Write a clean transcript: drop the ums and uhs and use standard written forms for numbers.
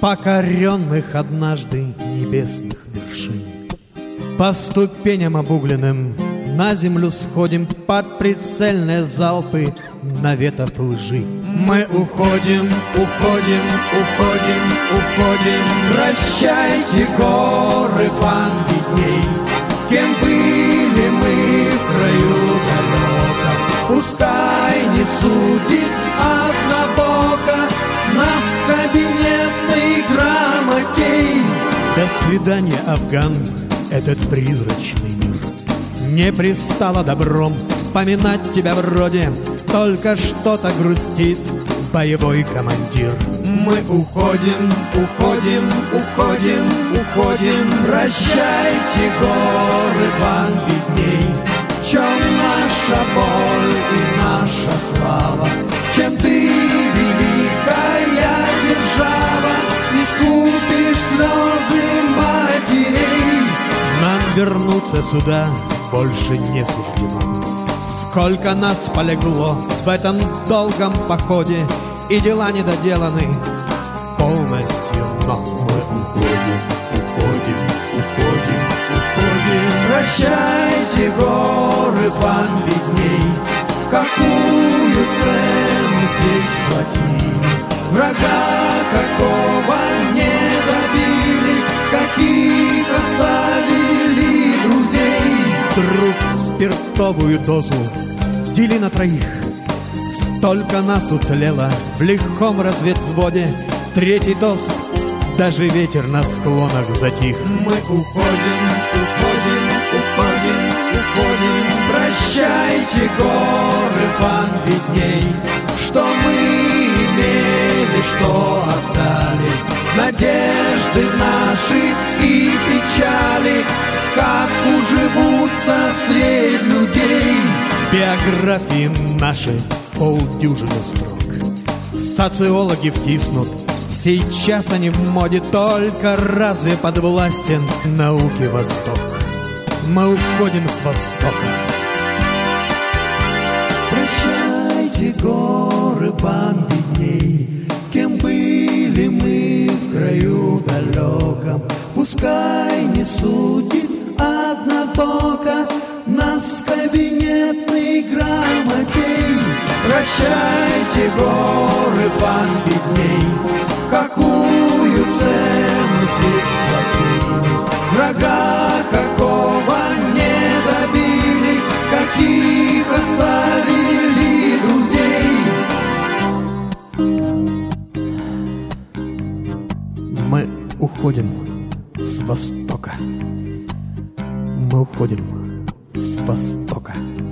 покоренных однажды небесных вершин. По ступеням обугленным на землю сходим под прицельные залпы наветов лжи. Мы уходим, уходим, уходим, уходим. Прощайте, горы, бедней. Кем были мы в краю далеком, пускай не судит однобоко нас кабинетный грамотей. До свидания, Афган, этот призрачный мир. Не пристало добром вспоминать тебя вроде, только что-то грустит боевой командир. Мы уходим, уходим, уходим, уходим. Прощайте, горы, вам видней. В чем наша боль и наша слава? Чем ты, великая держава, искупишь слезы матерей? Нам вернуться сюда больше не суждено. Сколько нас полегло в этом долгом походе, и дела недоделаны полностью, но мы уходим, уходим, уходим, уходим. Прощайте, горы, вам видней, какую цену здесь платили. Врага какого не добили, каких оставили друзей. Друг, спиртовую дозу дели на троих. Столько нас уцелело в лихом разведвзводе. Третий тост, даже ветер на склонах затих. Мы уходим, уходим, уходим, уходим. Прощайте, горы, вам видней, что мы имели, что отдали. Надежды наши и печали, как уживутся средь людей. Биографии наши полдюжины строк. Социологи втиснут, сейчас они в моде, только разве подвластен науке Восток? Мы уходим с Востока. Прощайте, горы, вам видней, кем были мы в краю далеком, пускай не судит однобоко нас кабинетный грамотей. Прощайте, горы, вам видней, какую цену здесь платили. Врага какого не добили, каких оставили друзей. Мы уходим с Востока. Мы уходим с Востока.